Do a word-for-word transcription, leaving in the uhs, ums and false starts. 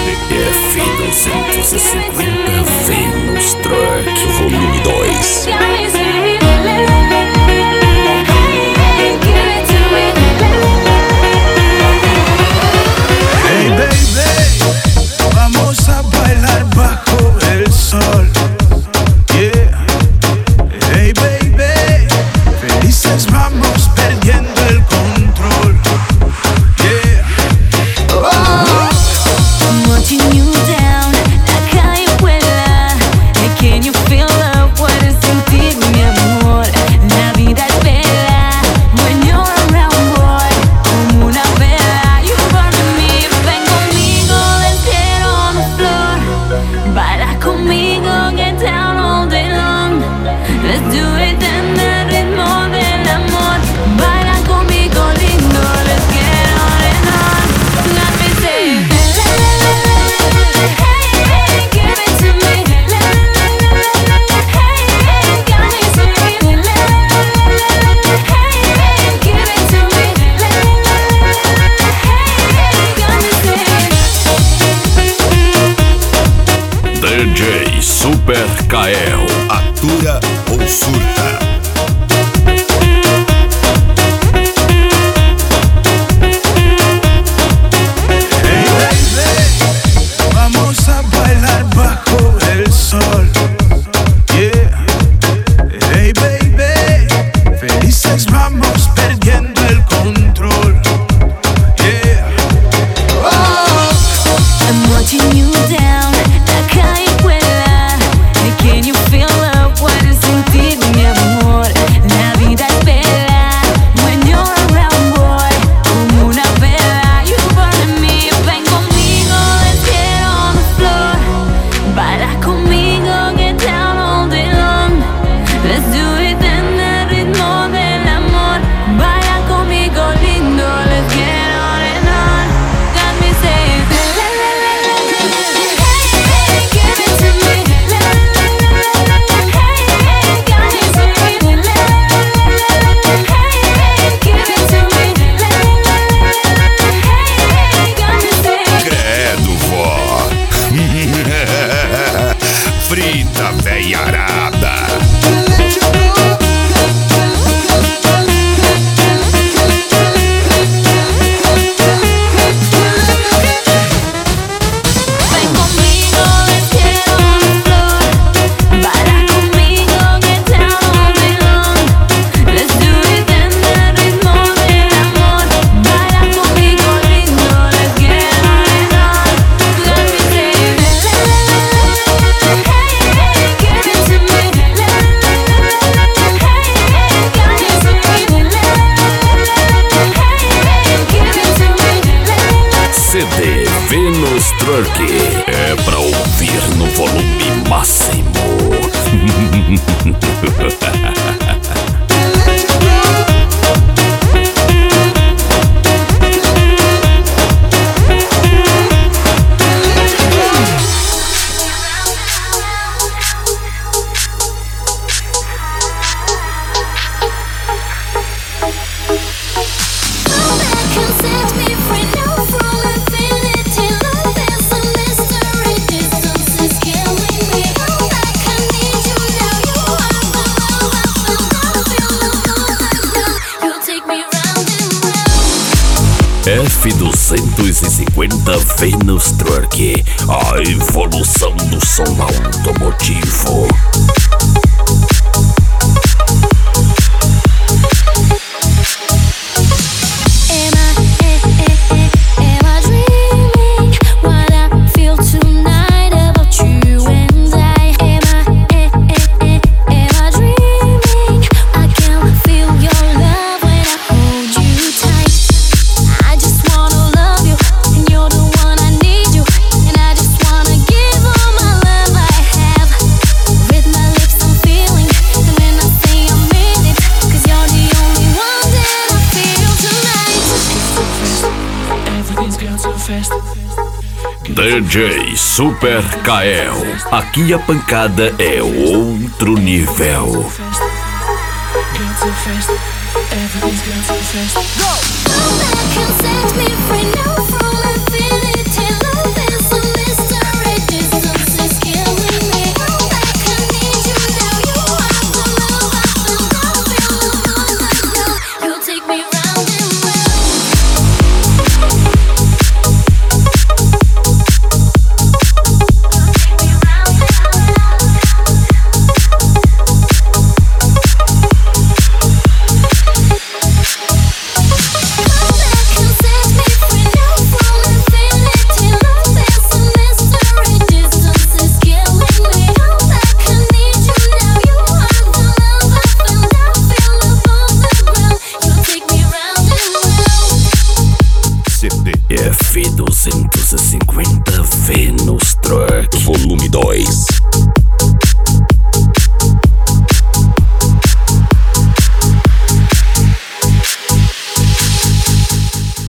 F duzentos e cinquenta Venus Truck Volume dois. Hey baby, vamos a bailar bajo el sol. Yeah. Hey baby, felices vamos perdiendo el control. Yeah. Oh. I'm watching you down, la calle vuela. Can you feel love? Puedes sentir mi amor. La vida es bella when you're around, boy. Como una vela, you burn me. Ven conmigo, let's get on the floor. Baila conmigo, get down all day long. Let's do it en el ritmo del amor. Baila conmigo, lindo, let's get on and on. Let me say, hey, give it to me. Hey, got me singing. Hey, give it to me. Hey, got me singing. D J Super Kael. Atura ou surta. Hey baby, vamos a bailar bajo el sol. Yeah. Hey baby, felices vamos perdiendo el control. Yeah. Oh. I'm watching you down, la calle vuela. Can you feel love? Puedes sentir mi amor. La vida es bella when you're around, boy. Como una vela, you burn me. Ven conmigo, let's get on the floor. Baila conmigo, get down all day long. Let's do it en el ritmo del amor. Baila conmigo, lindo, let's get on and on. Got me saying, hey, give it to me. Hey, got me singing. Hey, give it to me. Hey, got me singing. Credo, vó. Frita veiarada. Ven conmigo, let's get on the floor. Baila conmigo, get down all day long. Let's do it en el ritmo del amor. Baila conmigo, lindo, let's get on and on. Let me say, hey, give it to me. Hey, got me singing. Hey, give it to me. C D Venus Truck é pra ouvir no volume máximo. Can set me free now from infinity. Love is a mystery. Distance is killing me. Come back, I need you now. You are the love I found. I feel the love now. You take me round and round. F duzentos e cinquenta Venus Truck, a evolução do som automotivo. Am I, eh, eh, eh, am I dreaming? What I feel tonight about you and I. Am I, eh, eh, eh, am I dreaming? I can feel your love when I hold you tight. I just wanna love you, and you're the one I need you. And I just wanna give all my love I have. With my lips I'm feeling, and when I say I mean it, 'cause you're the only one that I feel tonight. Everything's gone so fast. D J Super Kael, aqui a pancada é outro nível. Gone so fast. Everything's gone so fast. Come back and set me free now from infinity. Love is a F duzentos e cinquenta Venus Truck Volume dois.